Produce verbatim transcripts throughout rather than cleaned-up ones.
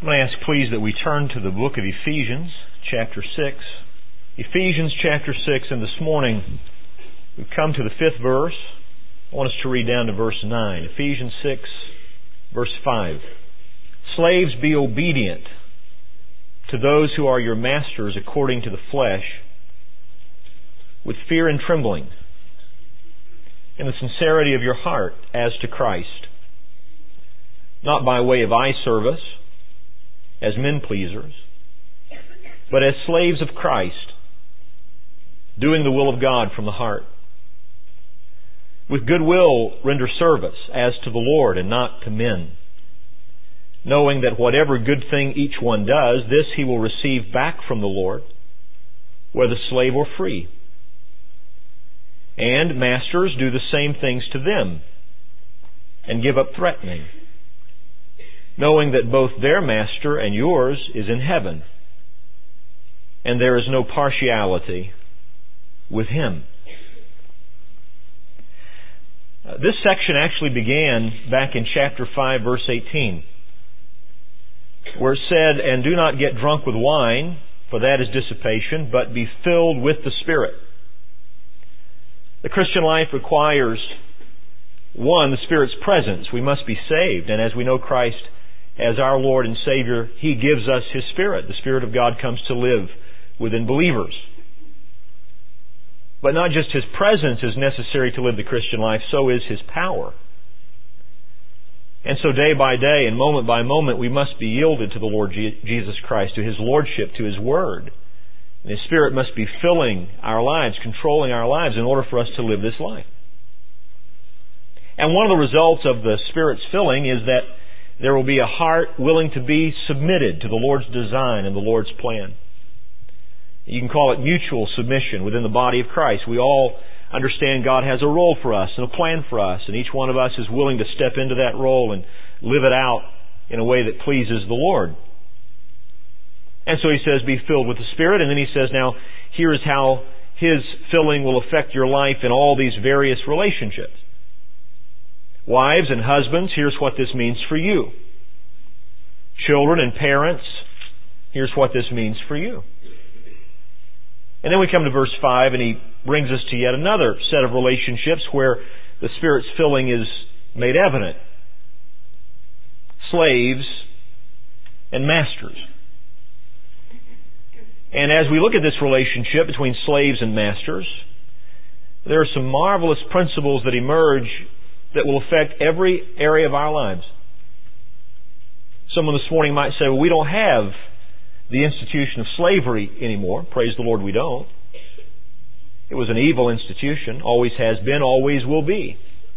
I'm going to ask, please, that we turn to the book of Ephesians, chapter six. Ephesians, chapter six, and this morning we've come to the fifth verse. I want us to read down to verse nine. Ephesians six, verse five. Slaves, be obedient to those who are your masters according to the flesh, with fear and trembling, in the sincerity of your heart as to Christ, not by way of eye service, as men pleasers, but as slaves of Christ, doing the will of God from the heart. With good will render service as to the Lord and not to men, knowing that whatever good thing each one does, this he will receive back from the Lord, whether slave or free. And masters, do the same things to them, and give up threatening, knowing that both their master and yours is in heaven, and there is no partiality with Him. Uh, this section actually began back in chapter five, verse eighteen, where it said, "And do not get drunk with wine, for that is dissipation, but be filled with the Spirit." The Christian life requires, one, the Spirit's presence. We must be saved, and as we know Christ as our Lord and Savior, He gives us His Spirit. The Spirit of God comes to live within believers. But not just His presence is necessary to live the Christian life, so is His power. And so day by day and moment by moment, we must be yielded to the Lord Jesus Christ, to His Lordship, to His Word. And His Spirit must be filling our lives, controlling our lives in order for us to live this life. And one of the results of the Spirit's filling is that there will be a heart willing to be submitted to the Lord's design and the Lord's plan. You can call it mutual submission within the body of Christ. We all understand God has a role for us and a plan for us, and each one of us is willing to step into that role and live it out in a way that pleases the Lord. And so He says, be filled with the Spirit, and then He says, now, here is how His filling will affect your life in all these various relationships. Wives and husbands, here's what this means for you. Children and parents, here's what this means for you. And then we come to verse five, and he brings us to yet another set of relationships where the Spirit's filling is made evident. Slaves and masters. And as we look at this relationship between slaves and masters, there are some marvelous principles that emerge that will affect every area of our lives. Someone this morning might say, well, we don't have the institution of slavery anymore. Praise the Lord, we don't. It was an evil institution, always has been, always will be.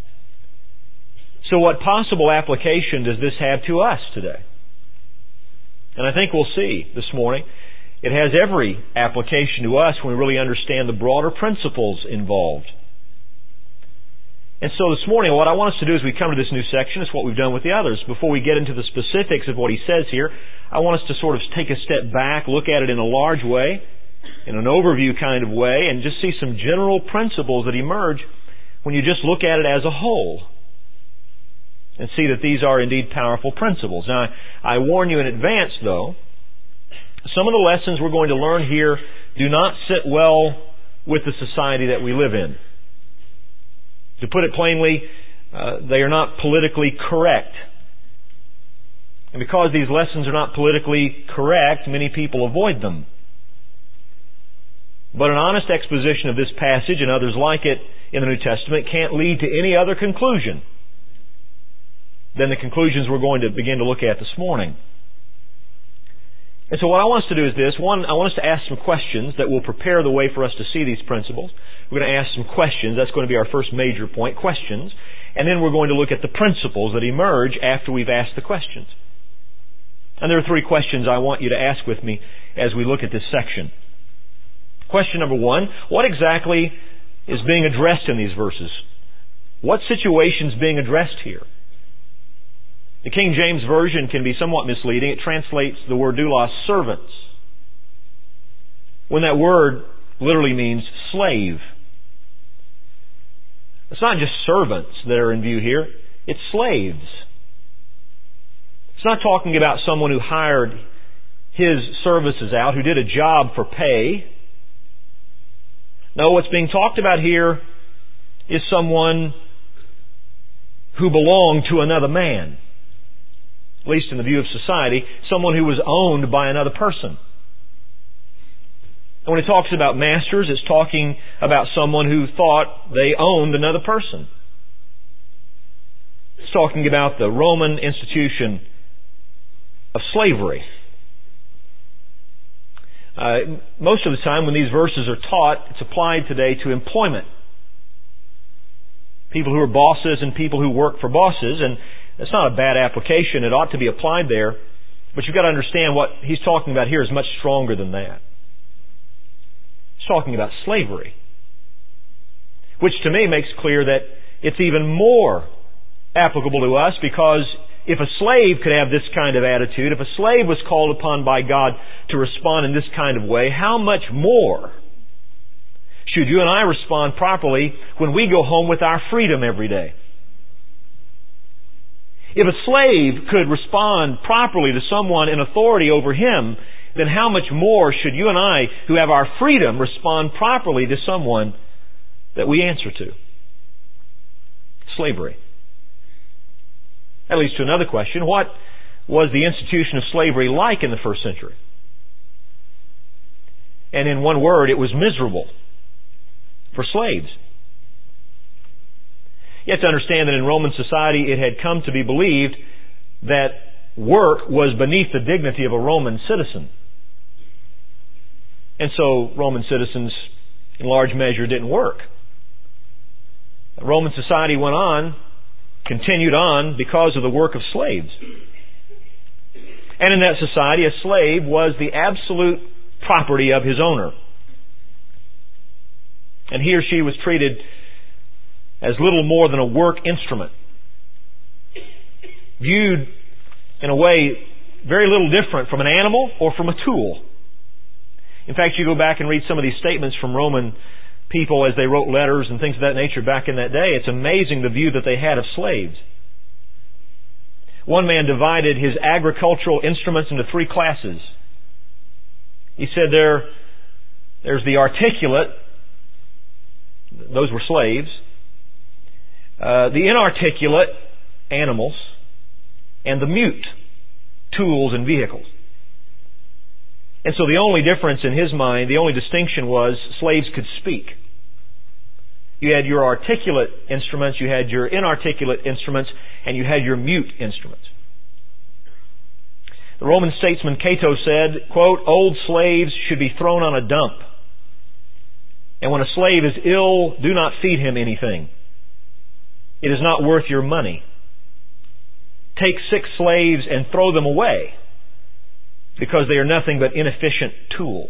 So what possible application does this have to us today? And I think we'll see this morning, it has every application to us when we really understand the broader principles involved. And so this morning, what I want us to do as we come to this new section is what we've done with the others. Before we get into the specifics of what he says here, I want us to sort of take a step back, look at it in a large way, in an overview kind of way, and just see some general principles that emerge when you just look at it as a whole. And see that these are indeed powerful principles. Now, I warn you in advance, though, some of the lessons we're going to learn here do not sit well with the society that we live in. To put it plainly, uh, they are not politically correct. And because these lessons are not politically correct, many people avoid them. But an honest exposition of this passage and others like it in the New Testament can't lead to any other conclusion than the conclusions we're going to begin to look at this morning. And so what I want us to do is this. One, I want us to ask some questions that will prepare the way for us to see these principles. We're going to ask some questions. That's going to be our first major point, questions. And then we're going to look at the principles that emerge after we've asked the questions. And there are three questions I want you to ask with me as we look at this section. Question number one, what exactly is being addressed in these verses? What situation is being addressed here? The King James Version can be somewhat misleading. It translates the word doulos, servants, when that word literally means slave. It's not just servants that are in view here. It's slaves. It's not talking about someone who hired his services out, who did a job for pay. No, what's being talked about here is someone who belonged to another man, at least in the view of society, someone who was owned by another person. And when it talks about masters, it's talking about someone who thought they owned another person. It's talking about the Roman institution of slavery. Uh, most of the time when these verses are taught, it's applied today to employment. People who are bosses and people who work for bosses, and it's not a bad application. It ought to be applied there. But you've got to understand what he's talking about here is much stronger than that. He's talking about slavery, which to me makes clear that it's even more applicable to us, because if a slave could have this kind of attitude, if a slave was called upon by God to respond in this kind of way, how much more should you and I respond properly when we go home with our freedom every day? If a slave could respond properly to someone in authority over him, then how much more should you and I, who have our freedom, respond properly to someone that we answer to? Slavery. That leads to another question. What was the institution of slavery like in the first century? And in one word, it was miserable for slaves. You have to understand that in Roman society it had come to be believed that work was beneath the dignity of a Roman citizen. And so Roman citizens in large measure didn't work. Roman society went on, continued on because of the work of slaves. And in that society, a slave was the absolute property of his owner. And he or she was treated as little more than a work instrument, viewed in a way very little different from an animal or from a tool. In fact, you go back and read some of these statements from Roman people as they wrote letters and things of that nature back in that day. It's amazing the view that they had of slaves. One man divided his agricultural instruments into three classes. He said there, there's the articulate, those were slaves, uh, the inarticulate, animals, and the mute, tools and vehicles. And so the only difference in his mind, the only distinction was slaves could speak. You had your articulate instruments, you had your inarticulate instruments, and you had your mute instruments. The Roman statesman Cato said, quote, "Old slaves should be thrown on a dump. And when a slave is ill, do not feed him anything. It is not worth your money. Take sick slaves and throw them away, because they are nothing but inefficient tools."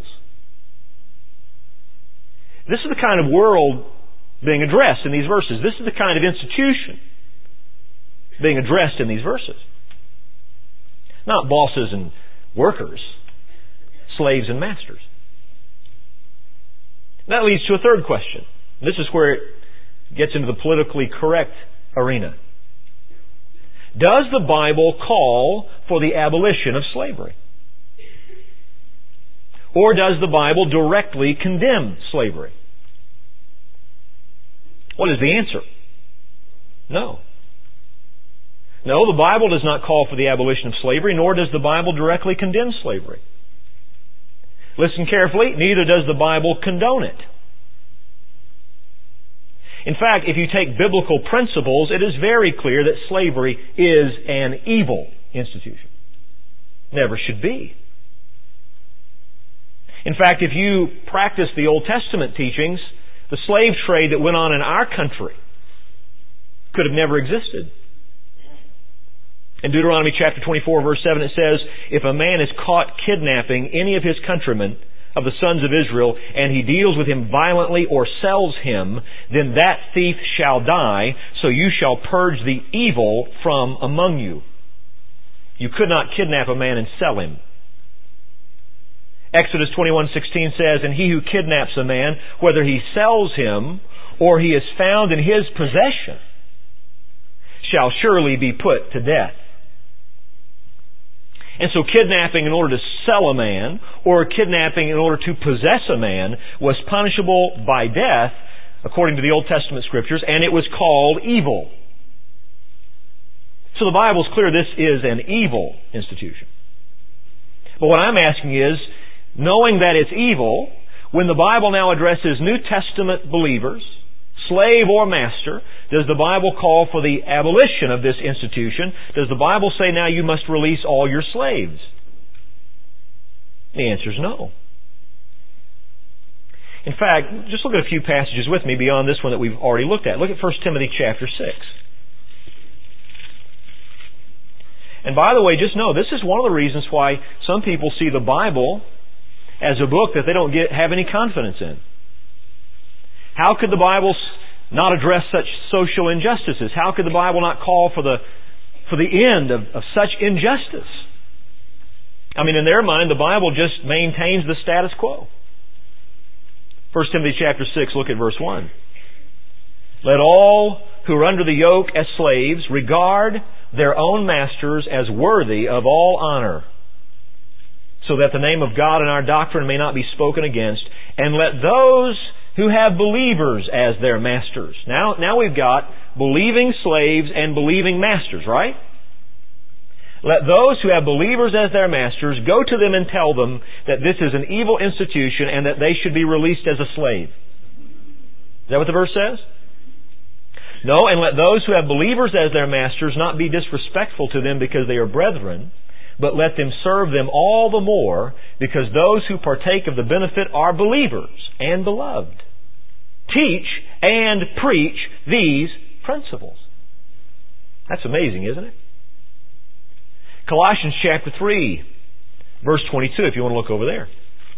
This is the kind of world being addressed in these verses. This is the kind of institution being addressed in these verses. Not bosses and workers, slaves and masters. That leads to a third question. This is where it gets into the politically correct arena. Does the Bible call for the abolition of slavery? Or does the Bible directly condemn slavery? What is the answer? No. No, the Bible does not call for the abolition of slavery, nor does the Bible directly condemn slavery. Listen carefully, neither does the Bible condone it. In fact, if you take biblical principles, it is very clear that slavery is an evil institution. Never should be. In fact, if you practice the Old Testament teachings, the slave trade that went on in our country could have never existed. In Deuteronomy chapter twenty-four, verse seven, it says, "If a man is caught kidnapping any of his countrymen of the sons of Israel, and he deals with him violently or sells him, then that thief shall die, so you shall purge the evil from among you." You could not kidnap a man and sell him. Exodus twenty-one sixteen says, "And he who kidnaps a man, whether he sells him or he is found in his possession, shall surely be put to death." And so kidnapping in order to sell a man, or kidnapping in order to possess a man, was punishable by death, according to the Old Testament Scriptures, and it was called evil. So the Bible's clear this is an evil institution. But what I'm asking is, knowing that it's evil, when the Bible now addresses New Testament believers, slave or master, does the Bible call for the abolition of this institution? Does the Bible say now you must release all your slaves? The answer is no. In fact, just look at a few passages with me beyond this one that we've already looked at. Look at First Timothy chapter six. And by the way, just know, this is one of the reasons why some people see the Bible as a book that they don't get have any confidence in. How could the Bible not address such social injustices? How could the Bible not call for the for the end of, of such injustice? I mean, in their mind, the Bible just maintains the status quo. First Timothy chapter six, look at verse one. Let all who are under the yoke as slaves regard their own masters as worthy of all honor, so that the name of God and our doctrine may not be spoken against. And let those who have believers as their masters. Now, now we've got believing slaves and believing masters, right? Let those who have believers as their masters go to them and tell them that this is an evil institution and that they should be released as a slave. Is that what the verse says? No, and let those who have believers as their masters not be disrespectful to them because they are brethren, but let them serve them all the more because those who partake of the benefit are believers and beloved. Teach and preach these principles. That's amazing, isn't it? Colossians chapter three, verse twenty-two, if you want to look over there.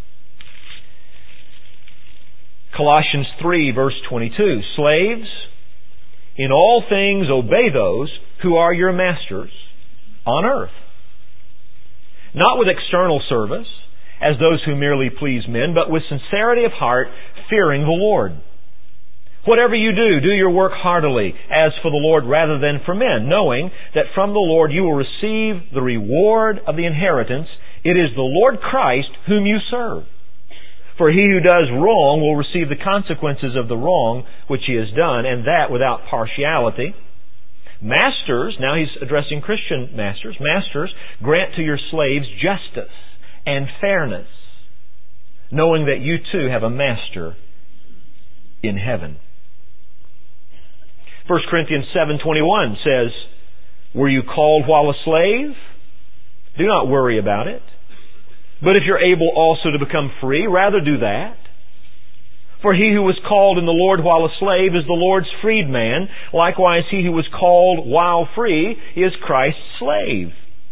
Colossians three, verse twenty-two. Slaves, in all things obey those who are your masters on earth, not with external service, as those who merely please men, but with sincerity of heart, fearing the Lord. Whatever you do, do your work heartily, as for the Lord rather than for men, knowing that from the Lord you will receive the reward of the inheritance. It is the Lord Christ whom you serve. For he who does wrong will receive the consequences of the wrong which he has done, and that without partiality. Masters, now he's addressing Christian masters, masters, grant to your slaves justice and fairness, knowing that you too have a master in heaven. First Corinthians seven twenty-one says, were you called while a slave? Do not worry about it. But if you're able also to become free, rather do that. For he who was called in the Lord while a slave is the Lord's freedman. Likewise, he who was called while free is Christ's slave.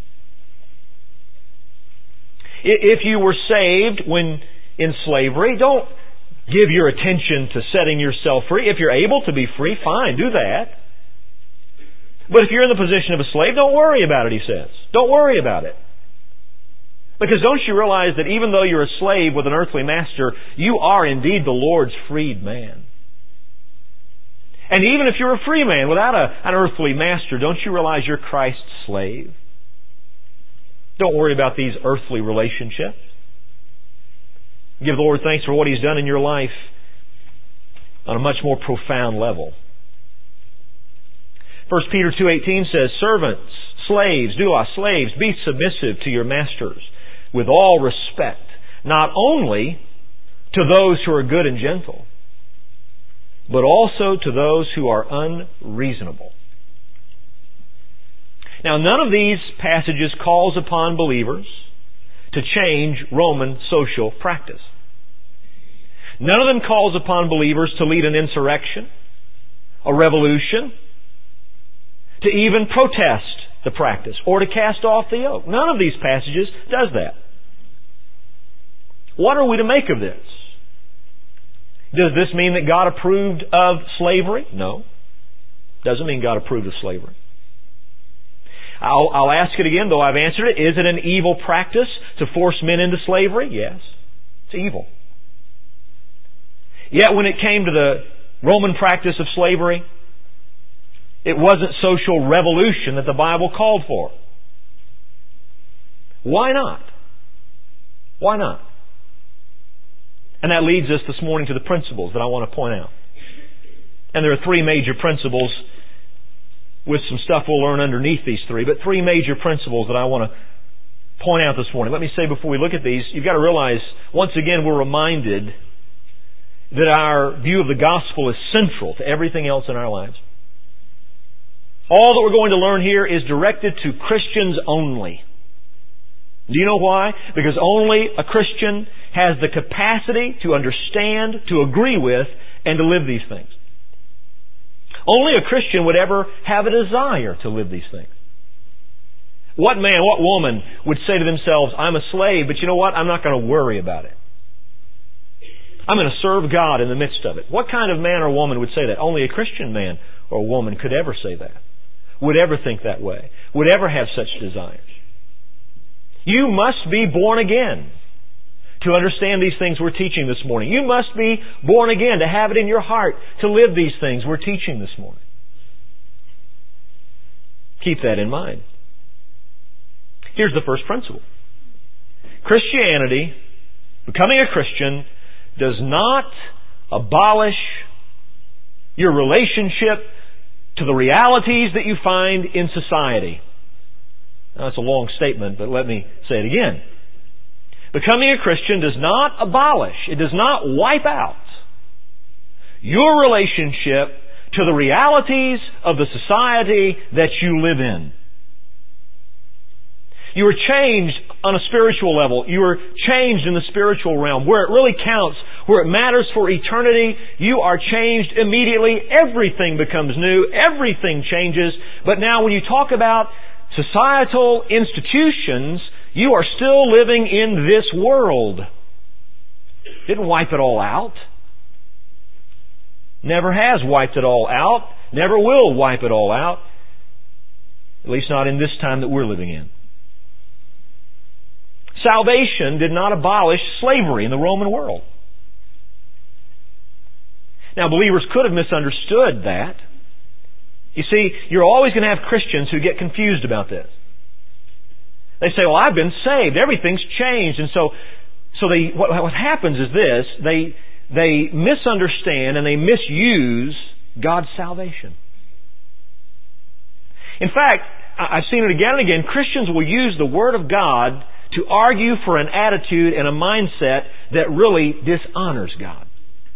If you were saved when in slavery, don't give your attention to setting yourself free. If you're able to be free, fine, do that. But if you're in the position of a slave, don't worry about it, he says. Don't worry about it. Because don't you realize that even though you're a slave with an earthly master, you are indeed the Lord's freed man. And even if you're a free man without a, an earthly master, don't you realize you're Christ's slave? Don't worry about these earthly relationships. Give the Lord thanks for what He's done in your life on a much more profound level. First Peter two eighteen says, servants, slaves, doulos, slaves, be submissive to your masters with all respect, not only to those who are good and gentle, but also to those who are unreasonable. Now, none of these passages calls upon believers to change Roman social practice. None of them calls upon believers to lead an insurrection, a revolution, to even protest the practice, or to cast off the yoke. None of these passages does that. What are we to make of this? Does this mean that God approved of slavery? No. Doesn't mean God approved of slavery. I'll, I'll ask it again, though I've answered it. Is it an evil practice to force men into slavery? Yes. It's evil. Yet when it came to the Roman practice of slavery, it wasn't social revolution that the Bible called for. Why not? Why not? And that leads us this morning to the principles that I want to point out. And there are three major principles, with some stuff we'll learn underneath these three, but three major principles that I want to point out this morning. Let me say before we look at these, you've got to realize, once again, we're reminded that our view of the gospel is central to everything else in our lives. All that we're going to learn here is directed to Christians only. Do you know why? Because only a Christian has the capacity to understand, to agree with, and to live these things. Only a Christian would ever have a desire to live these things. What man, what woman would say to themselves, I'm a slave, but you know what? I'm not going to worry about it. I'm going to serve God in the midst of it. What kind of man or woman would say that? Only a Christian man or woman could ever say that. Would ever think that way. Would ever have such desires. You must be born again to understand these things we're teaching this morning. You must be born again to have it in your heart to live these things we're teaching this morning. Keep that in mind. Here's the first principle. Christianity, becoming a Christian, does not abolish your relationship to the realities that you find in society. Now, that's a long statement, but let me say it again. Becoming a Christian does not abolish, it does not wipe out your relationship to the realities of the society that you live in. You are changed on a spiritual level. You are changed in the spiritual realm. Where it really counts, where it matters for eternity, you are changed immediately. Everything becomes new. Everything changes. But now when you talk about societal institutions, you are still living in this world. Didn't wipe it all out. Never has wiped it all out. Never will wipe it all out. At least not in this time that we're living in. Salvation did not abolish slavery in the Roman world. Now, believers could have misunderstood that. You see, you're always going to have Christians who get confused about this. They say, well, I've been saved. Everything's changed. And so so they what, what happens is this. They, they misunderstand and they misuse God's salvation. In fact, I've seen it again and again. Christians will use the Word of God to argue for an attitude and a mindset that really dishonors God.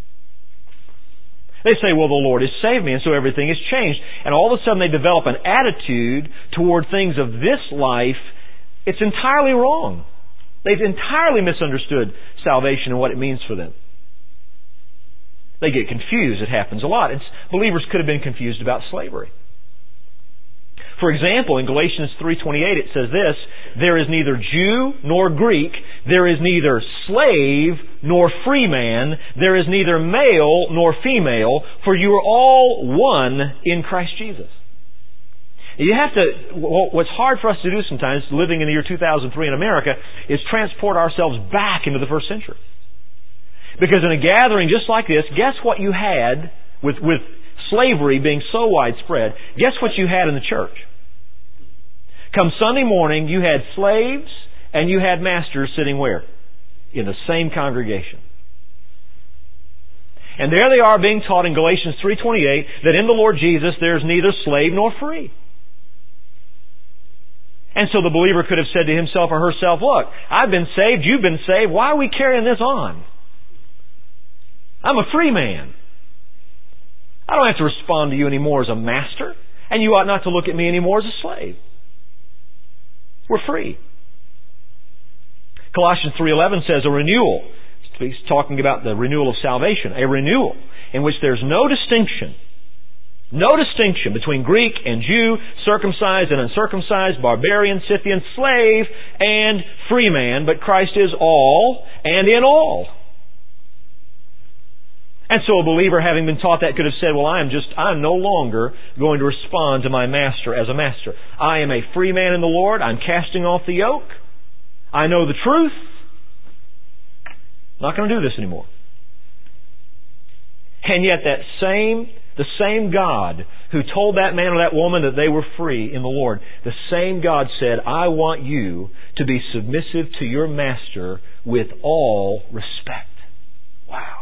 They say, well, the Lord has saved me, and so everything has changed. And all of a sudden they develop an attitude toward things of this life. It's entirely wrong. They've entirely misunderstood salvation and what it means for them. They get confused. It happens a lot. It's, believers could have been confused about slavery. For example, in Galatians three twenty-eight it says this, there is neither Jew nor Greek, there is neither slave nor free man, there is neither male nor female, for you are all one in Christ Jesus. You have to, what's hard for us to do sometimes, living in the year two thousand three in America, is transport ourselves back into the first century. Because in a gathering just like this, guess what you had with, with slavery being so widespread? Guess what you had in the church? Come Sunday morning, you had slaves and you had masters sitting where? In the same congregation. And there they are being taught in Galatians three twenty-eight that in the Lord Jesus there's neither slave nor free. And so the believer could have said to himself or herself, look, I've been saved, you've been saved, why are we carrying this on? I'm a free man. I don't have to respond to you anymore as a master, and you ought not to look at me anymore as a slave. We're free. Colossians three eleven says a renewal. He's talking about the renewal of salvation. A renewal in which there's no distinction. No distinction between Greek and Jew, circumcised and uncircumcised, barbarian, Scythian, slave, and free man. But Christ is all and in all. And so a believer, having been taught that, could have said, well, I am just, I'm no longer going to respond to my master as a master. I am a free man in the Lord. I'm casting off the yoke. I know the truth. I'm not going to do this anymore. And yet that same, the same God who told that man or that woman that they were free in the Lord, the same God said, I want you to be submissive to your master with all respect. Wow.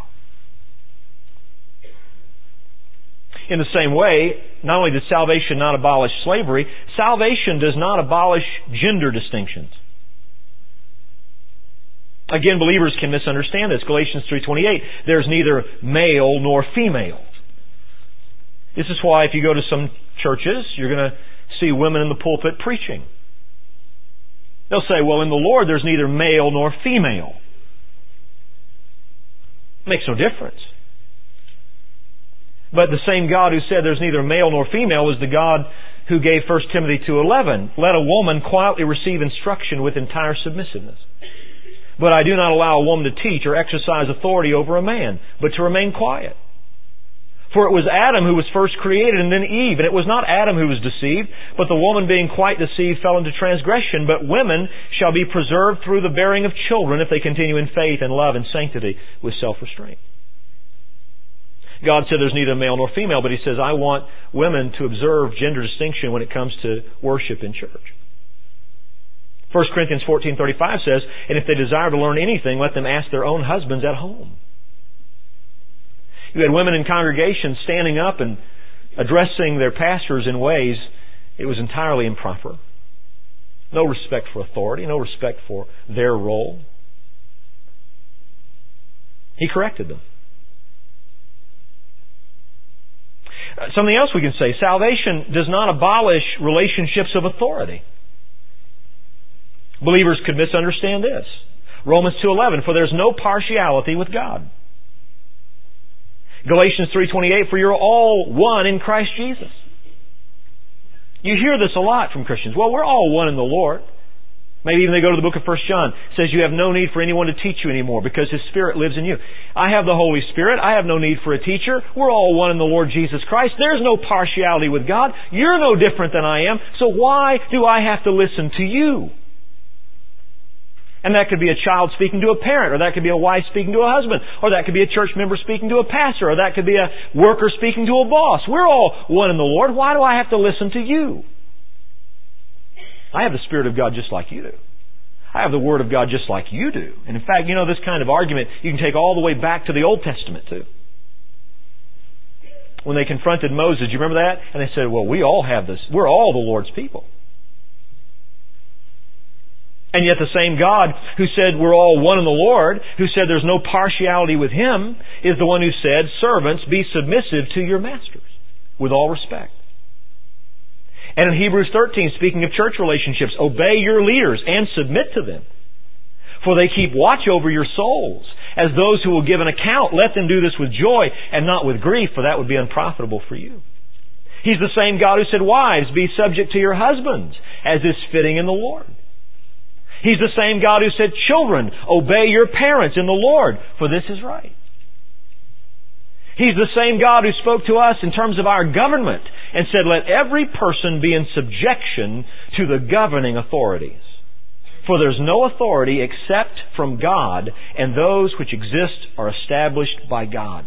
In the same way, not only did salvation not abolish slavery, salvation does not abolish gender distinctions. Again, believers can misunderstand this. Galatians three twenty-eight, there's neither male nor female. This is why if you go to some churches, you're going to see women in the pulpit preaching. They'll say, well, in the Lord there's neither male nor female. Makes no difference. But the same God who said there's neither male nor female was the God who gave First Timothy two eleven, let a woman quietly receive instruction with entire submissiveness. But I do not allow a woman to teach or exercise authority over a man, but to remain quiet. For it was Adam who was first created and then Eve, and it was not Adam who was deceived, but the woman being quite deceived fell into transgression. But women shall be preserved through the bearing of children if they continue in faith and love and sanctity with self-restraint. God said there's neither male nor female, but He says, I want women to observe gender distinction when it comes to worship in church. First Corinthians fourteen thirty-five says, and if they desire to learn anything, let them ask their own husbands at home. You had women in congregations standing up and addressing their pastors in ways it was entirely improper. No respect for authority, no respect for their role. He corrected them. Something else we can say, salvation does not abolish relationships of authority. Believers could misunderstand this. Romans two eleven, for there's no partiality with God. Galatians three twenty-eight, for you're all one in Christ Jesus. You hear this a lot from Christians. Well, we're all one in the Lord. Maybe even they go to the book of First John. It says you have no need for anyone to teach you anymore because His Spirit lives in you. I have the Holy Spirit. I have no need for a teacher. We're all one in the Lord Jesus Christ. There's no partiality with God. You're no different than I am. So why do I have to listen to you? And that could be a child speaking to a parent, or that could be a wife speaking to a husband, or that could be a church member speaking to a pastor, or that could be a worker speaking to a boss. We're all one in the Lord. Why do I have to listen to you? I have the Spirit of God just like you do. I have the Word of God just like you do. And in fact, you know, this kind of argument you can take all the way back to the Old Testament too. When they confronted Moses, do you remember that? And they said, well, we all have this. We're all the Lord's people. And yet the same God who said we're all one in the Lord, who said there's no partiality with Him, is the one who said, servants, be submissive to your masters with all respect. And in Hebrews thirteen, speaking of church relationships, obey your leaders and submit to them. For they keep watch over your souls. As those who will give an account, let them do this with joy and not with grief, for that would be unprofitable for you. He's the same God who said, wives, be subject to your husbands, as is fitting in the Lord. He's the same God who said, children, obey your parents in the Lord, for this is right. He's the same God who spoke to us in terms of our government and said, let every person be in subjection to the governing authorities. For there's no authority except from God, and those which exist are established by God.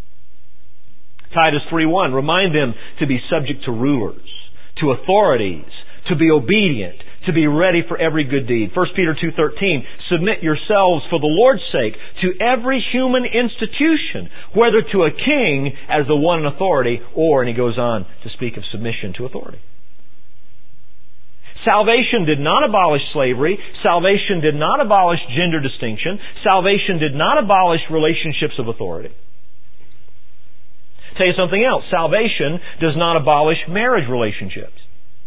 Titus three one, remind them to be subject to rulers, to authorities, to be obedient, to be ready for every good deed. First Peter two thirteen, submit yourselves for the Lord's sake to every human institution, whether to a king as the one in authority, or, and he goes on to speak of submission to authority. Salvation did not abolish slavery. Salvation did not abolish gender distinction. Salvation did not abolish relationships of authority. I'll tell you something else. Salvation does not abolish marriage relationships.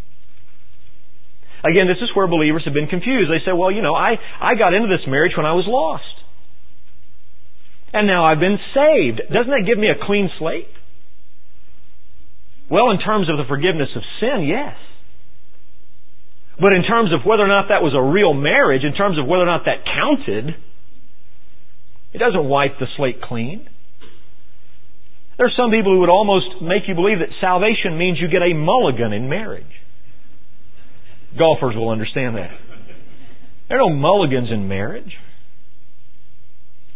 Again, this is where believers have been confused. They say, well, you know, I, I got into this marriage when I was lost. And now I've been saved. Doesn't that give me a clean slate? Well, in terms of the forgiveness of sin, yes. But in terms of whether or not that was a real marriage, in terms of whether or not that counted, it doesn't wipe the slate clean. There are some people who would almost make you believe that salvation means you get a mulligan in marriage. Golfers will understand that. There are no mulligans in marriage.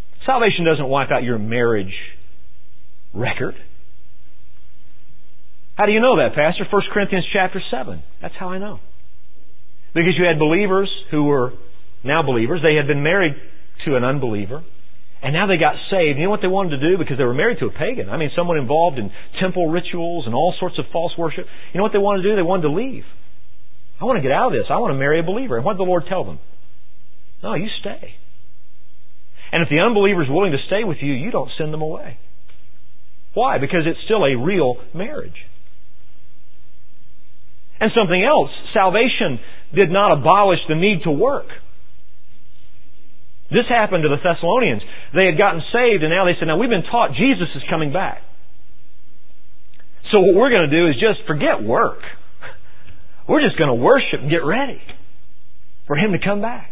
Salvation doesn't wipe out your marriage record. How do you know that, Pastor? First Corinthians chapter seven. That's how I know. Because you had believers who were now believers. They had been married to an unbeliever. And now they got saved. You know what they wanted to do? Because they were married to a pagan. I mean, someone involved in temple rituals and all sorts of false worship. You know what they wanted to do? They wanted to leave. I want to get out of this. I want to marry a believer. And what did the Lord tell them? No, you stay. And if the unbeliever is willing to stay with you, you don't send them away. Why? Because it's still a real marriage. And something else, salvation did not abolish the need to work. This happened to the Thessalonians. They had gotten saved and now they said, now we've been taught Jesus is coming back. So what we're going to do is just forget work. We're just going to worship and get ready for Him to come back.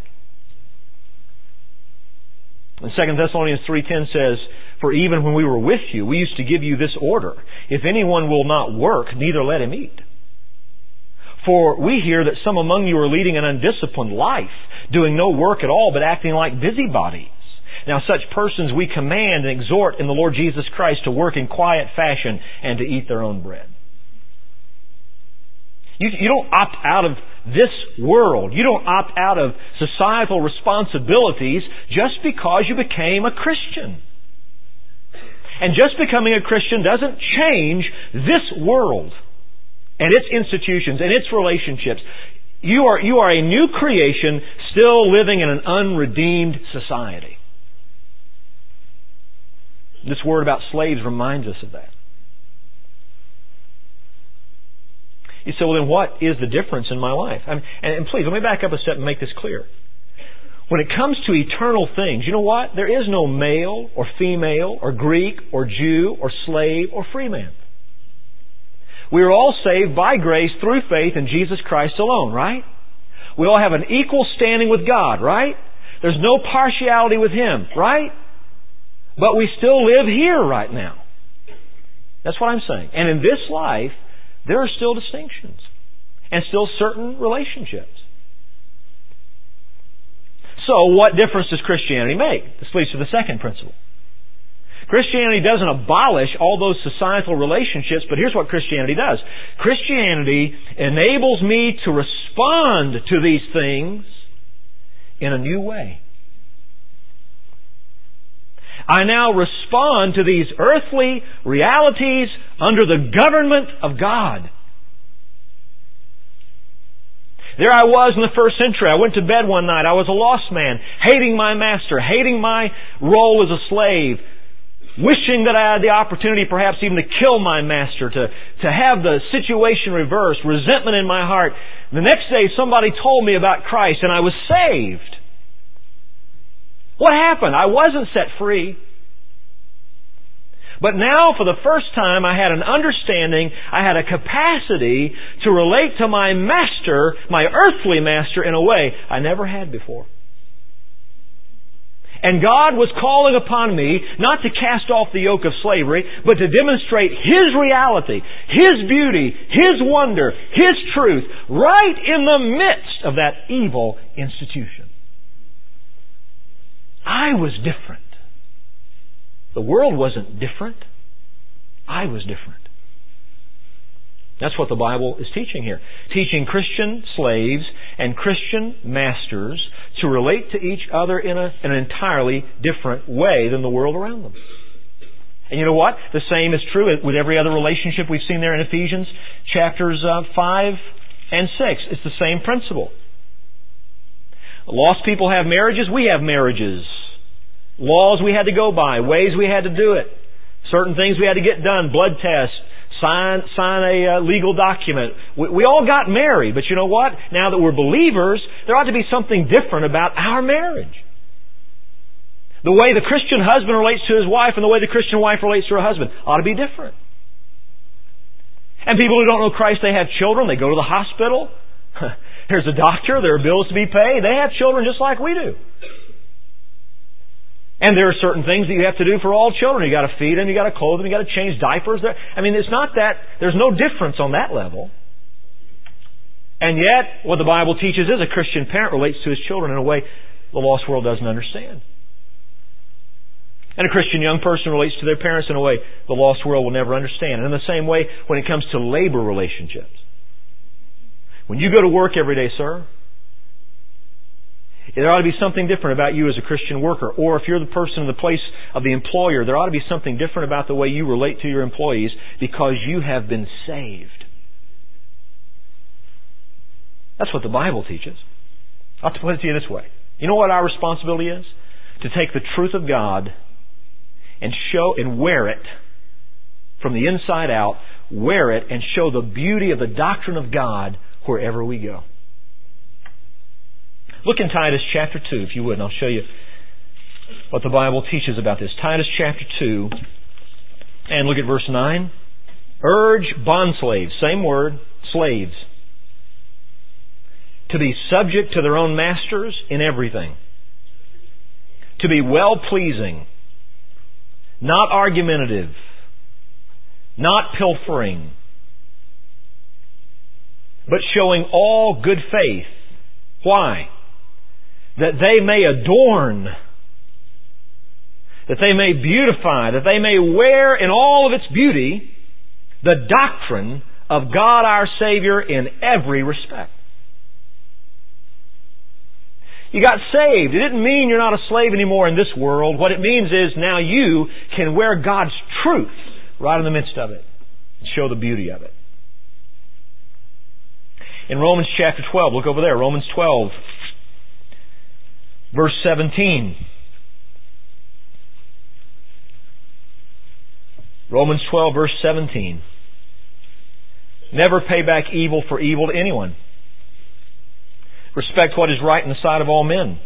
And Second Thessalonians three ten says, for even when we were with you, we used to give you this order. If anyone will not work, neither let him eat. For we hear that some among you are leading an undisciplined life, doing no work at all, but acting like busybodies. Now such persons we command and exhort in the Lord Jesus Christ to work in quiet fashion and to eat their own bread. You, you don't opt out of this world. You don't opt out of societal responsibilities just because you became a Christian. And just becoming a Christian doesn't change this world and its institutions and its relationships. You are, you are a new creation still living in an unredeemed society. This word about slaves reminds us of that. You say, well then what is the difference in my life? I mean, and, and please, let me back up a step and make this clear. When it comes to eternal things, you know what? There is no male or female or Greek or Jew or slave or free man. We are all saved by grace through faith in Jesus Christ alone, right? We all have an equal standing with God, right? There's no partiality with Him, right? But we still live here right now. That's what I'm saying. And in this life, there are still distinctions and still certain relationships. So, what difference does Christianity make? This leads to the second principle. Christianity doesn't abolish all those societal relationships, but here's what Christianity does. Christianity enables me to respond to these things in a new way. I now respond to these earthly realities under the government of God. There I was in the first century. I went to bed one night. I was a lost man, hating my master, hating my role as a slave, wishing that I had the opportunity perhaps even to kill my master, to, to have the situation reversed, resentment in my heart. The next day somebody told me about Christ and I was saved. What happened? I wasn't set free. But now, for the first time, I had an understanding, I had a capacity to relate to my master, my earthly master, in a way I never had before. And God was calling upon me not to cast off the yoke of slavery, but to demonstrate His reality, His beauty, His wonder, His truth, right in the midst of that evil institution. I was different. The world wasn't different. I was different. That's what the Bible is teaching here. Teaching Christian slaves and Christian masters to relate to each other in, a, in an entirely different way than the world around them. And you know what? The same is true with every other relationship we've seen there in Ephesians chapters uh, five and six. It's the same principle. Lost people have marriages. We have marriages. Laws we had to go by. Ways we had to do it. Certain things we had to get done. Blood tests. Sign, sign a uh, legal document. We, we all got married. But you know what? Now that we're believers, there ought to be something different about our marriage. The way the Christian husband relates to his wife and the way the Christian wife relates to her husband ought to be different. And people who don't know Christ, they have children. They go to the hospital. There's a doctor. There are bills to be paid. They have children just like we do. And there are certain things that you have to do for all children. You got to feed them, you got to clothe them, you got to change diapers. I mean, it's not that, there's no difference on that level. And yet, what the Bible teaches is a Christian parent relates to his children in a way the lost world doesn't understand. And a Christian young person relates to their parents in a way the lost world will never understand. And in the same way, when it comes to labor relationships. When you go to work every day, sir, there ought to be something different about you as a Christian worker. Or if you're the person in the place of the employer, there ought to be something different about the way you relate to your employees because you have been saved. That's what the Bible teaches. I'll put it to you this way. You know what our responsibility is? To take the truth of God and show and wear it from the inside out, wear it and show the beauty of the doctrine of God wherever we go. Look in Titus chapter two, if you would, and I'll show you what the Bible teaches about this. Titus chapter two, and look at verse nine. Urge bondslaves, same word, slaves, to be subject to their own masters in everything, to be well-pleasing, not argumentative, not pilfering, but showing all good faith. Why? That they may adorn, that they may beautify, that they may wear in all of its beauty the doctrine of God our Savior in every respect. You got saved. It didn't mean you're not a slave anymore in this world. What it means is now you can wear God's truth right in the midst of it and show the beauty of it. In Romans chapter twelve, look over there, Romans twelve, verse seventeen. Romans twelve, verse seventeen. Never pay back evil for evil to anyone. Respect what is right in the sight of all men.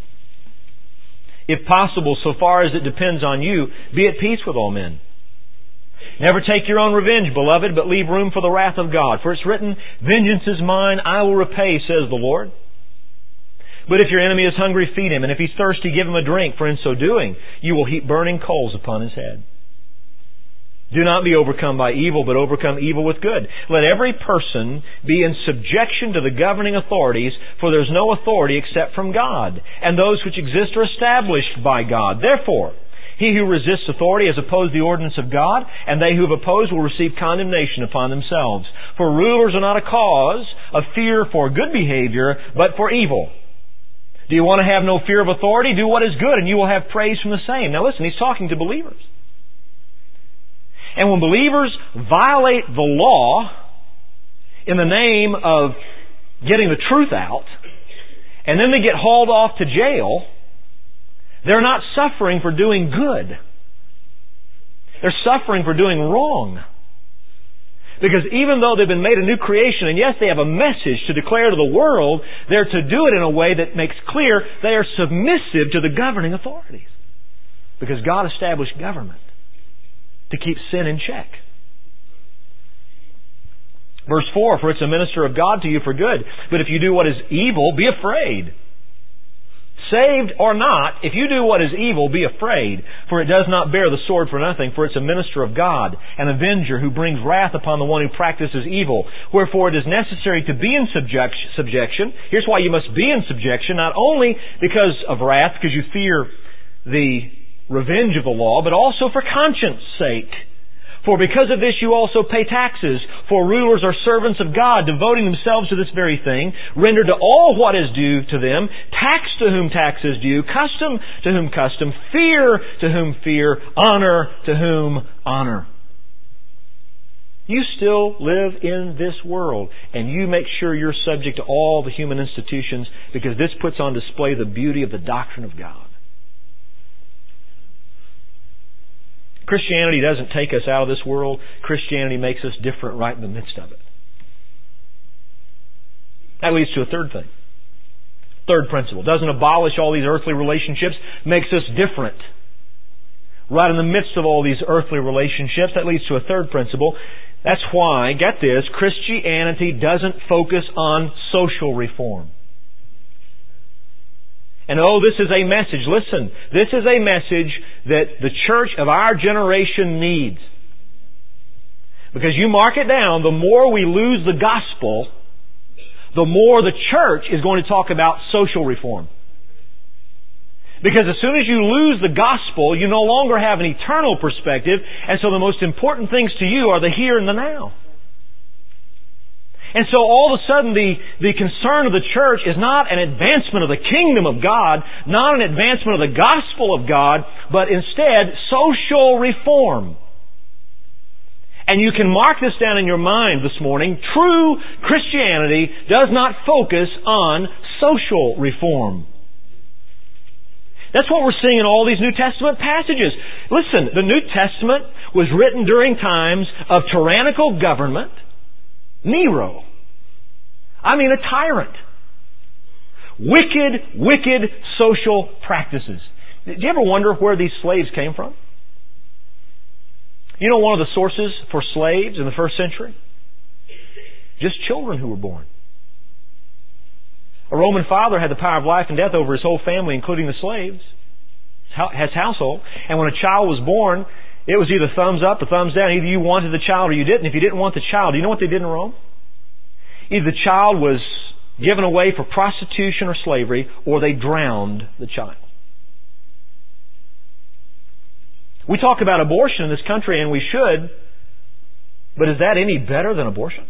If possible, so far as it depends on you, be at peace with all men. Never take your own revenge, beloved, but leave room for the wrath of God. For it's written, vengeance is mine, I will repay, says the Lord. But if your enemy is hungry, feed him, and if he's thirsty, give him a drink, for in so doing, you will heap burning coals upon his head. Do not be overcome by evil, but overcome evil with good. Let every person be in subjection to the governing authorities, for there is no authority except from God, and those which exist are established by God. Therefore, he who resists authority has opposed the ordinance of God, and they who have opposed will receive condemnation upon themselves. For rulers are not a cause of fear for good behavior, but for evil. Do you want to have no fear of authority? Do what is good, and you will have praise from the same. Now listen, he's talking to believers. And when believers violate the law in the name of getting the truth out, and then they get hauled off to jail, they're not suffering for doing good. They're suffering for doing wrong. Because even though they've been made a new creation, and yes, they have a message to declare to the world, they're to do it in a way that makes clear they are submissive to the governing authorities. Because God established government to keep sin in check. Verse four, for it's a minister of God to you for good. But if you do what is evil, be afraid. Saved or not, if you do what is evil, be afraid. For it does not bear the sword for nothing, for it's a minister of God, an avenger who brings wrath upon the one who practices evil. Wherefore it is necessary to be in subject, subjection. Here's why you must be in subjection, not only because of wrath, because you fear the revenge of the law, but also for conscience sake. For because of this you also pay taxes, for rulers are servants of God, devoting themselves to this very thing, render to all what is due to them, tax to whom tax is due, custom to whom custom, fear to whom fear, honor to whom honor. You still live in this world, and you make sure you're subject to all the human institutions, because this puts on display the beauty of the doctrine of God. Christianity doesn't take us out of this world. Christianity makes us different right in the midst of it. That leads to a third thing. Third principle. Doesn't abolish all these earthly relationships. Makes us different. Right in the midst of all these earthly relationships. That leads to a third principle. That's why, get this, Christianity doesn't focus on social reform. And oh, this is a message. Listen, this is a message that the church of our generation needs. Because you mark it down, the more we lose the gospel, the more the church is going to talk about social reform. Because as soon as you lose the gospel, you no longer have an eternal perspective, and so the most important things to you are the here and the now. And so all of a sudden the, the concern of the church is not an advancement of the kingdom of God, not an advancement of the gospel of God, but instead social reform. And you can mark this down in your mind this morning. True Christianity does not focus on social reform. That's what we're seeing in all these New Testament passages. Listen, the New Testament was written during times of tyrannical government. Nero. I mean, a tyrant. Wicked, wicked social practices. Do you ever wonder where these slaves came from? You know one of the sources for slaves in the first century? Just children who were born. A Roman father had the power of life and death over his whole family, including the slaves, his household. And when a child was born, it was either thumbs up or thumbs down. Either you wanted the child or you didn't. If you didn't want the child, do you know what they did in Rome? Either the child was given away for prostitution or slavery, or they drowned the child. We talk about abortion in this country, and we should, but is that any better than abortion?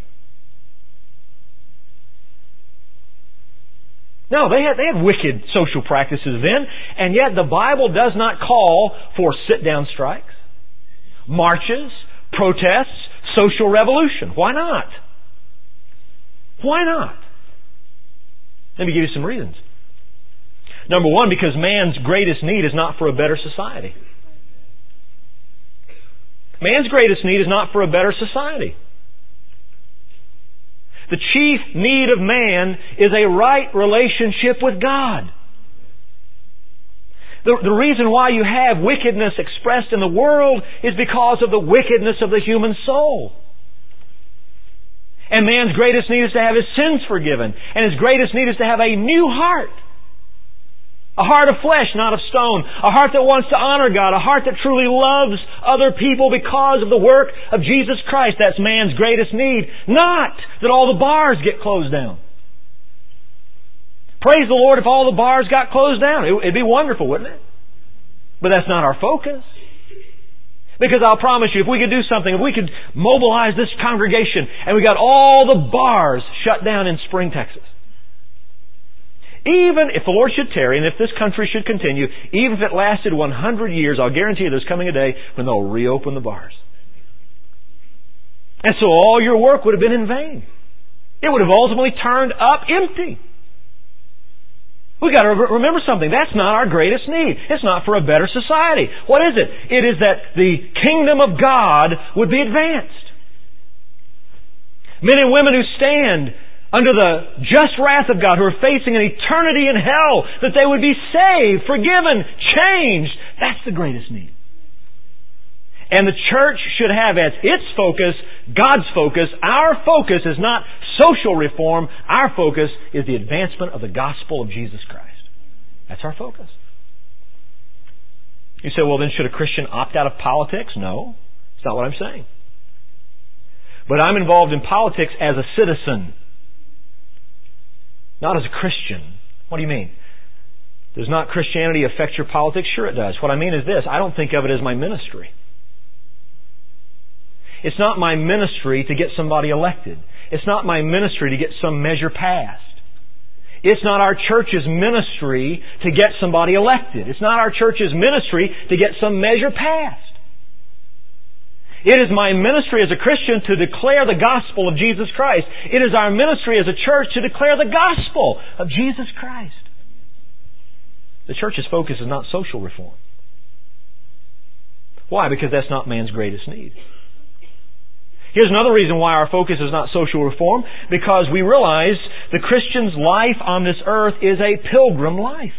No, they had, they had wicked social practices then, and yet the Bible does not call for sit-down strikes, marches, protests, social revolution. Why not? Why not? Let me give you some reasons. Number one, because man's greatest need is not for a better society. Man's greatest need is not for a better society. The chief need of man is a right relationship with God. The, the reason why you have wickedness expressed in the world is because of the wickedness of the human soul. And man's greatest need is to have his sins forgiven. And his greatest need is to have a new heart. A heart of flesh, not of stone. A heart that wants to honor God. A heart that truly loves other people because of the work of Jesus Christ. That's man's greatest need. Not that all the bars get closed down. Praise the Lord if all the bars got closed down. It'd be wonderful, wouldn't it? But that's not our focus. Because I'll promise you, if we could do something, if we could mobilize this congregation and we got all the bars shut down in Spring, Texas. Even if the Lord should tarry, and if this country should continue, even if it lasted one hundred years, I'll guarantee you there's coming a day when they'll reopen the bars. And so all your work would have been in vain. It would have ultimately turned up empty. We've got to remember something. That's not our greatest need. It's not for a better society. What is it? It is that the kingdom of God would be advanced. Men and women who stand under the just wrath of God, who are facing an eternity in hell, that they would be saved, forgiven, changed. That's the greatest need. And the church should have as its focus, God's focus. Our focus is not social reform. Our focus is the advancement of the gospel of Jesus Christ. That's our focus. You say, well then should a Christian opt out of politics? No, that's not what I'm saying. But I'm involved in politics as a citizen, not as a Christian. What do you mean? Does not Christianity affect your politics? Sure it does. What I mean is this. I don't think of it as my ministry. It's not my ministry to get somebody elected. It's not my ministry to get some measure passed. It's not our church's ministry to get somebody elected. It's not our church's ministry to get some measure passed. It is my ministry as a Christian to declare the gospel of Jesus Christ. It is our ministry as a church to declare the gospel of Jesus Christ. The church's focus is not social reform. Why? Because that's not man's greatest need. Here's another reason why our focus is not social reform. Because we realize the Christian's life on this earth is a pilgrim life.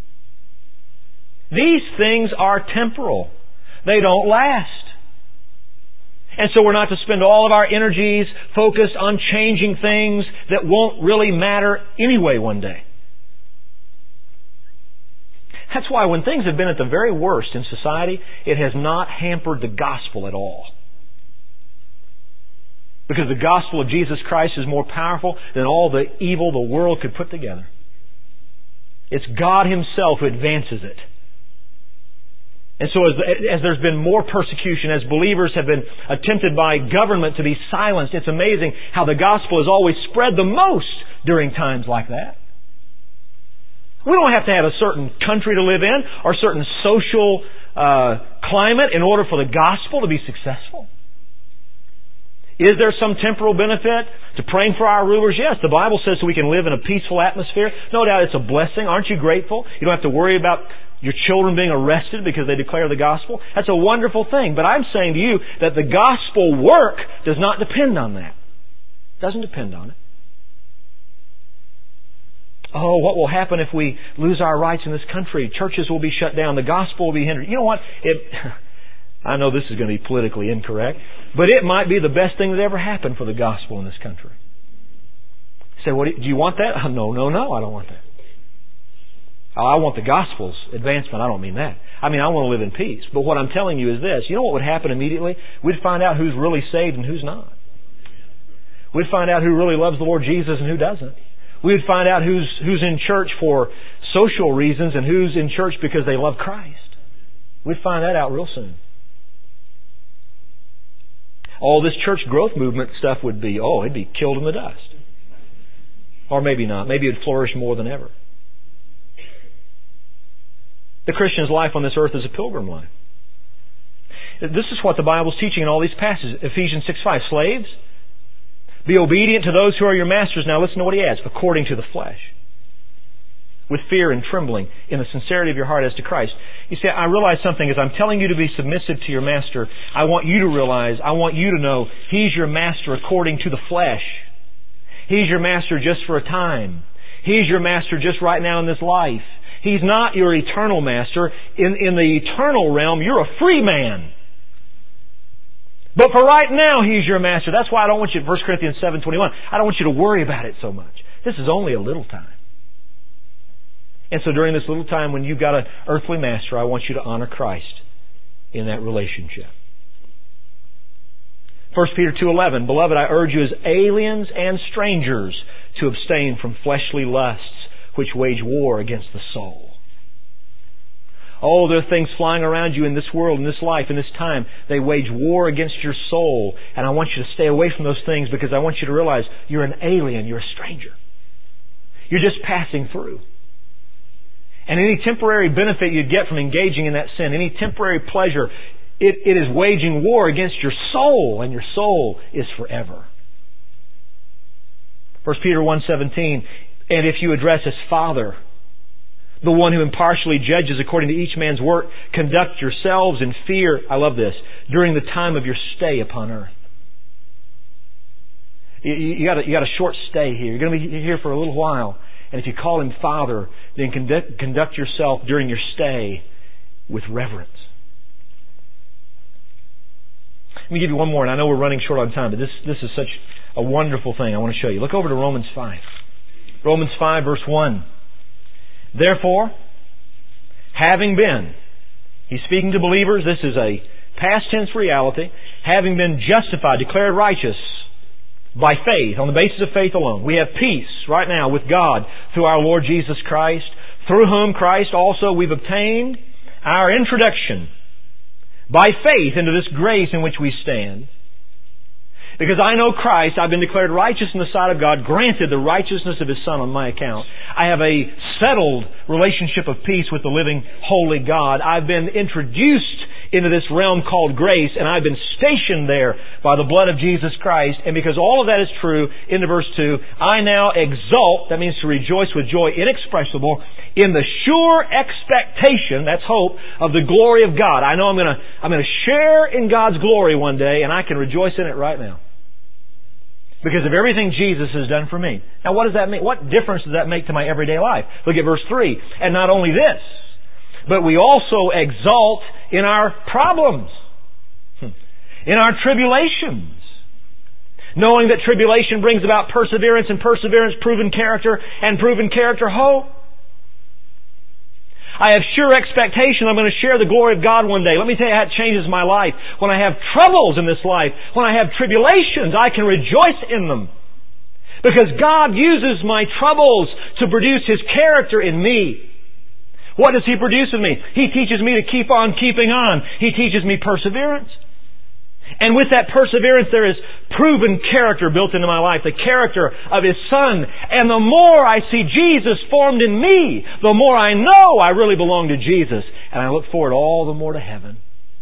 These things are temporal. They don't last. And so we're not to spend all of our energies focused on changing things that won't really matter anyway one day. That's why when things have been at the very worst in society, it has not hampered the gospel at all. Because the gospel of Jesus Christ is more powerful than all the evil the world could put together. It's God Himself who advances it. And so as, as there's been more persecution, as believers have been attempted by government to be silenced, it's amazing how the gospel has always spread the most during times like that. We don't have to have a certain country to live in or a certain social uh, climate in order for the gospel to be successful. Is there some temporal benefit to praying for our rulers? Yes, the Bible says so we can live in a peaceful atmosphere. No doubt it's a blessing. Aren't you grateful? You don't have to worry about your children being arrested because they declare the gospel. That's a wonderful thing. But I'm saying to you that the gospel work does not depend on that. It doesn't depend on it. Oh, what will happen if we lose our rights in this country? Churches will be shut down. The gospel will be hindered. You know what? It, I know this is going to be politically incorrect, but it might be the best thing that ever happened for the gospel in this country. You say, what, do you want that? Oh, no, no, no, I don't want that. Oh, I want the gospel's advancement. I don't mean that. I mean, I want to live in peace. But what I'm telling you is this. You know what would happen immediately? We'd find out who's really saved and who's not. We'd find out who really loves the Lord Jesus and who doesn't. We'd find out who's who's in church for social reasons and who's in church because they love Christ. We'd find that out real soon. All this church growth movement stuff would be, oh, it'd be killed in the dust. Or maybe not. Maybe it'd flourish more than ever. The Christian's life on this earth is a pilgrim life. This is what the Bible's teaching in all these passages. Ephesians six five. Slaves, be obedient to those who are your masters. Now listen to what he adds. According to the flesh. With fear and trembling in the sincerity of your heart as to Christ. You see, I realize something. As I'm telling you to be submissive to your master, I want you to realize, I want you to know, He's your master according to the flesh. He's your master just for a time. He's your master just right now in this life. He's not your eternal master. In, in the eternal realm, you're a free man. But for right now, He's your master. That's why I don't want you, First Corinthians seven twenty-one, I don't want you to worry about it so much. This is only a little time. And so during this little time when you've got an earthly master, I want you to honor Christ in that relationship. First Peter two eleven, Beloved, I urge you as aliens and strangers to abstain from fleshly lusts which wage war against the soul. Oh, there are things flying around you in this world, in this life, in this time. They wage war against your soul. And I want you to stay away from those things because I want you to realize you're an alien, you're a stranger. You're just passing through. And any temporary benefit you'd get from engaging in that sin, any temporary pleasure, it, it is waging war against your soul, and your soul is forever. First Peter one seventeen, and if you address as Father, the one who impartially judges according to each man's work, conduct yourselves in fear, I love this, during the time of your stay upon earth. You, you, got a, you got a short stay here. You're going to be here for a little while. And if you call Him Father, then conduct, conduct yourself during your stay with reverence. Let me give you one more, and I know we're running short on time, but this, this is such a wonderful thing I want to show you. Look over to Romans five. Romans five, verse one. Therefore, having been, he's speaking to believers, this is a past tense reality, having been justified, declared righteous by faith, on the basis of faith alone. We have peace right now with God through our Lord Jesus Christ, through whom Christ also we've obtained our introduction by faith into this grace in which we stand. Because I know Christ, I've been declared righteous in the sight of God, granted the righteousness of His Son on my account. I have a settled relationship of peace with the living, holy God. I've been introduced into this realm called grace, and I've been stationed there by the blood of Jesus Christ. And because all of that is true, into verse two, I now exult, that means to rejoice with joy inexpressible, in the sure expectation, that's hope, of the glory of God. I know I'm going to I'm going to share in God's glory one day, and I can rejoice in it right now. Because of everything Jesus has done for me. Now what does that mean? What difference does that make to my everyday life? Look at verse three. And not only this, but we also exult in our problems, in our tribulations, knowing that tribulation brings about perseverance, and perseverance proven character, and proven character hope. I have sure expectation I'm going to share the glory of God one day. Let me tell you how it changes my life. When I have troubles in this life, when I have tribulations, I can rejoice in them. Because God uses my troubles to produce His character in me. What does He produce in me? He teaches me to keep on keeping on. He teaches me perseverance. And with that perseverance there is proven character built into my life, the character of His Son. And the more I see Jesus formed in me, the more I know I really belong to Jesus. And I look forward all the more to heaven.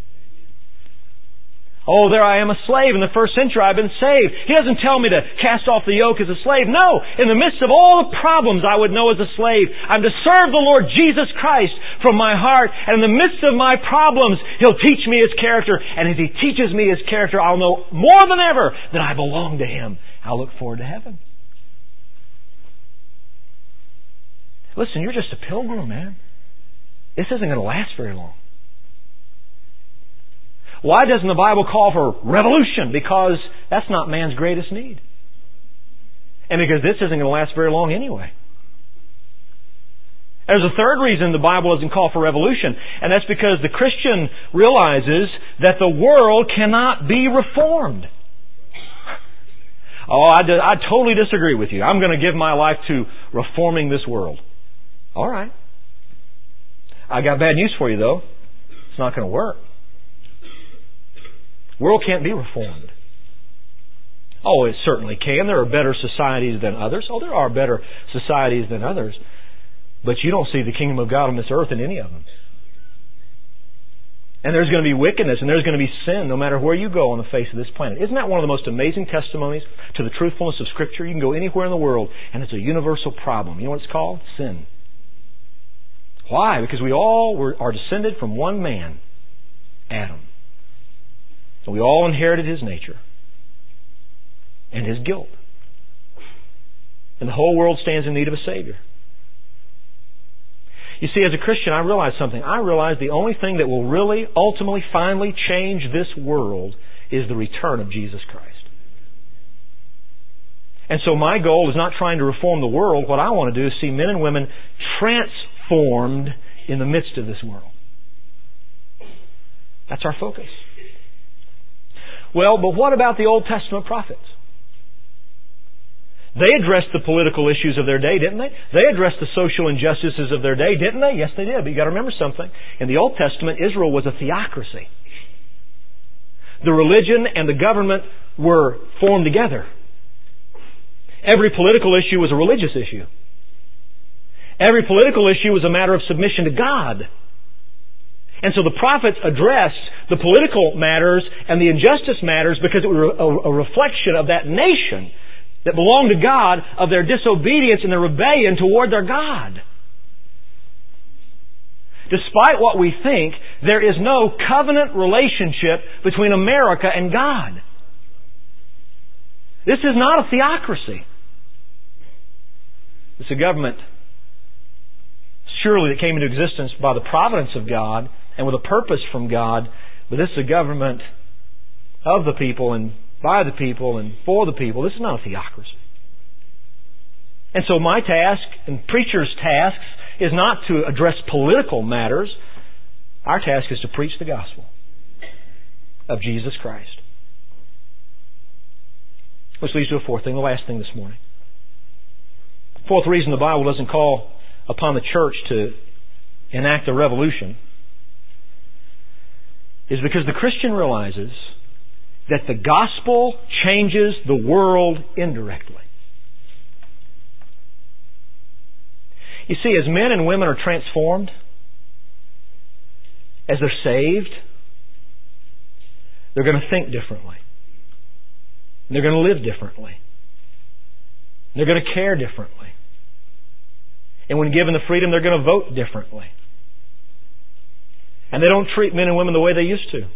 Oh, there I am a slave. In the first century I've been saved. He doesn't tell me to cast off the yoke as a slave. No, in the midst of all the problems I would know as a slave, I'm to serve the Lord Jesus Christ from my heart. And in the midst of my problems, He'll teach me His character. And as He teaches me His character, I'll know more than ever that I belong to Him. I'll look forward to heaven. Listen, you're just a pilgrim, man. This isn't going to last very long. Why doesn't the Bible call for revolution? Because that's not man's greatest need. And because this isn't going to last very long anyway. There's a third reason the Bible doesn't call for revolution, and that's because the Christian realizes that the world cannot be reformed. Oh, I, I totally disagree with you. I'm going to give my life to reforming this world. All right. I got bad news for you, though. It's not going to work. The world can't be reformed. Oh, it certainly can. There are better societies than others. Oh, there are better societies than others. But you don't see the kingdom of God on this earth in any of them. And there's going to be wickedness and there's going to be sin no matter where you go on the face of this planet. Isn't that one of the most amazing testimonies to the truthfulness of Scripture? You can go anywhere in the world and it's a universal problem. You know what it's called? Sin. Why? Because we all were, are descended from one man, Adam. So we all inherited his nature and his guilt. And the whole world stands in need of a Savior. You see, as a Christian, I realize something. I realize the only thing that will really, ultimately, finally change this world is the return of Jesus Christ. And so my goal is not trying to reform the world. What I want to do is see men and women transformed in the midst of this world. That's our focus. Well, but what about the Old Testament prophets? They addressed the political issues of their day, didn't they? They addressed the social injustices of their day, didn't they? Yes, they did. But you've got to remember something. In the Old Testament, Israel was a theocracy. The religion and the government were formed together. Every political issue was a religious issue. Every political issue was a matter of submission to God. And so the prophets addressed the political matters and the injustice matters because it was a reflection of that nation that belonged to God, of their disobedience and their rebellion toward their God. Despite what we think, there is no covenant relationship between America and God. This is not a theocracy. It's a government, surely, that came into existence by the providence of God and with a purpose from God, but this is a government of the people and by the people and for the people. This is not a theocracy. And so my task and preachers' tasks is not to address political matters. Our task is to preach the gospel of Jesus Christ. Which leads to a fourth thing, the last thing this morning. Fourth reason the Bible doesn't call upon the church to enact a revolution is because the Christian realizes that the gospel changes the world indirectly. You see, as men and women are transformed, as they're saved, they're going to think differently. They're going to live differently. They're going to care differently. And when given the freedom, they're going to vote differently. And they don't treat men and women the way they used to.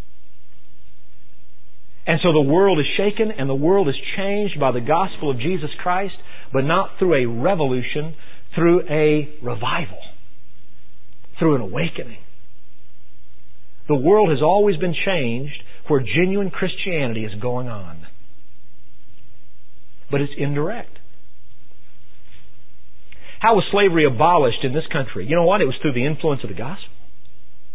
And so the world is shaken and the world is changed by the gospel of Jesus Christ, but not through a revolution, through a revival, through an awakening. The world has always been changed where genuine Christianity is going on. But it's indirect. How was slavery abolished in this country? You know what? It was through the influence of the gospel.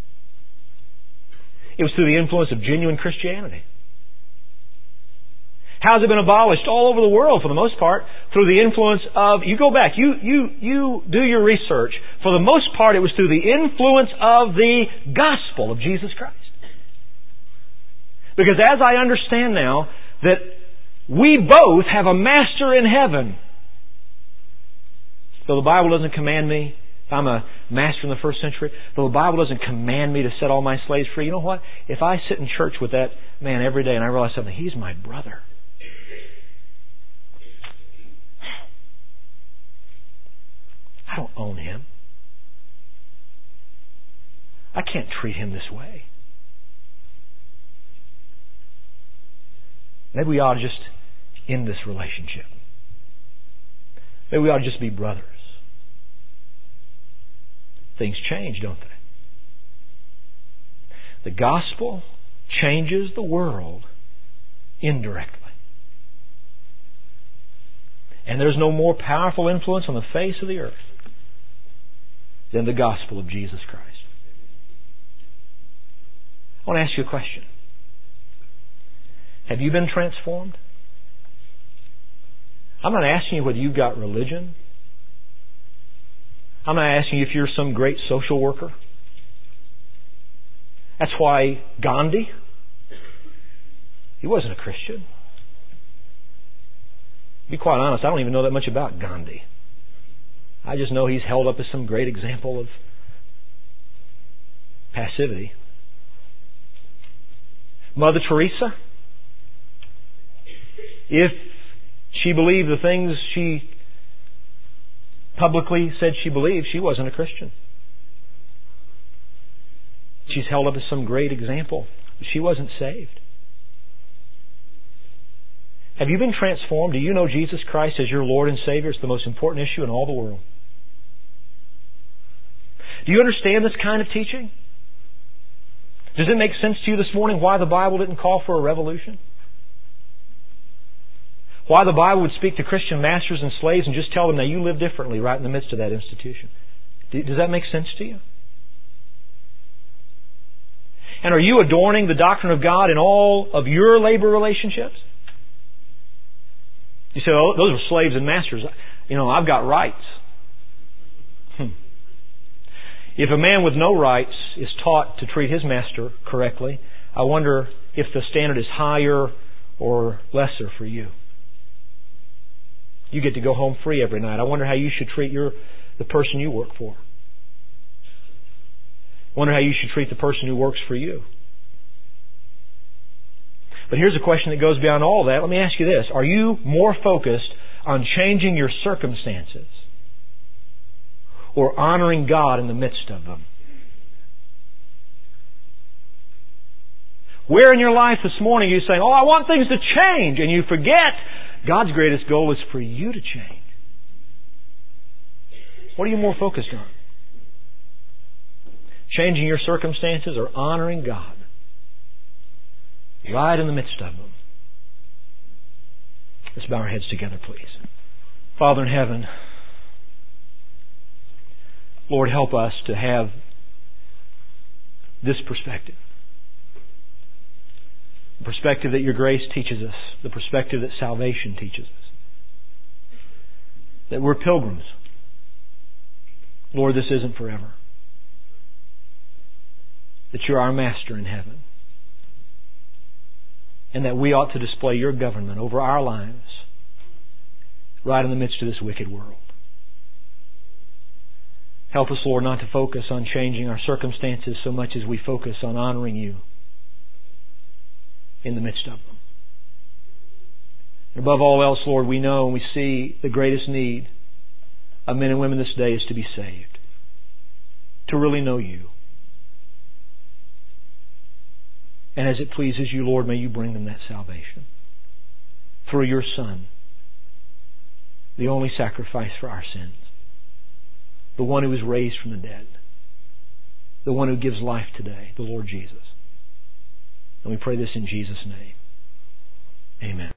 It was through the influence of genuine Christianity. How has it been abolished? All over the world, for the most part, through the influence of... You go back, you, you, you do your research. For the most part, it was through the influence of the gospel of Jesus Christ. Because as I understand now, that we both have a master in heaven. Though the Bible doesn't command me, if I'm a master in the first century, though the Bible doesn't command me to set all my slaves free, you know what? If I sit in church with that man every day and I realize something, he's my brother. I don't own him. I can't treat him this way. Maybe we ought to just end this relationship. Maybe we ought to just be brothers. Things change, don't they? The gospel changes the world indirectly. And there's no more powerful influence on the face of the earth than the gospel of Jesus Christ. I want to ask you a question. Have you been transformed? I'm not asking you whether you've got religion. I'm not asking you if you're some great social worker. That's why Gandhi, he wasn't a Christian. To be quite honest, I don't even know that much about Gandhi. I just know he's held up as some great example of passivity. Mother Teresa, if she believed the things she publicly said she believed, she wasn't a Christian. She's held up as some great example. She wasn't saved. Have you been transformed? Do you know Jesus Christ as your Lord and Savior? It's the most important issue in all the world. Do you understand this kind of teaching? Does it make sense to you this morning why the Bible didn't call for a revolution? Why the Bible would speak to Christian masters and slaves and just tell them, now you live differently right in the midst of that institution. Does that make sense to you? And are you adorning the doctrine of God in all of your labor relationships? You say, oh, those are slaves and masters. You know, I've got rights. Hmm. If a man with no rights is taught to treat his master correctly, I wonder if the standard is higher or lesser for you. You get to go home free every night. I wonder how you should treat your the person you work for. I wonder how you should treat the person who works for you. But here's a question that goes beyond all that. Let me ask you this. Are you more focused on changing your circumstances or honoring God in the midst of them? Where in your life this morning are you saying, oh, I want things to change, and you forget God's greatest goal is for you to change? What are you more focused on? Changing your circumstances or honoring God? Right in the midst of them. Let's bow our heads together, please. Father in heaven, Lord, help us to have this perspective. The perspective that your grace teaches us. The perspective that salvation teaches us. That we're pilgrims. Lord, this isn't forever. That you're our master in heaven. And that we ought to display your government over our lives right in the midst of this wicked world. Help us, Lord, not to focus on changing our circumstances so much as we focus on honoring you in the midst of them. And above all else, Lord, we know and we see the greatest need of men and women this day is to be saved. To really know you. And as it pleases you, Lord, may you bring them that salvation. Through your Son, the only sacrifice for our sins. The one who was raised from the dead. The one who gives life today, the Lord Jesus. And we pray this in Jesus' name. Amen.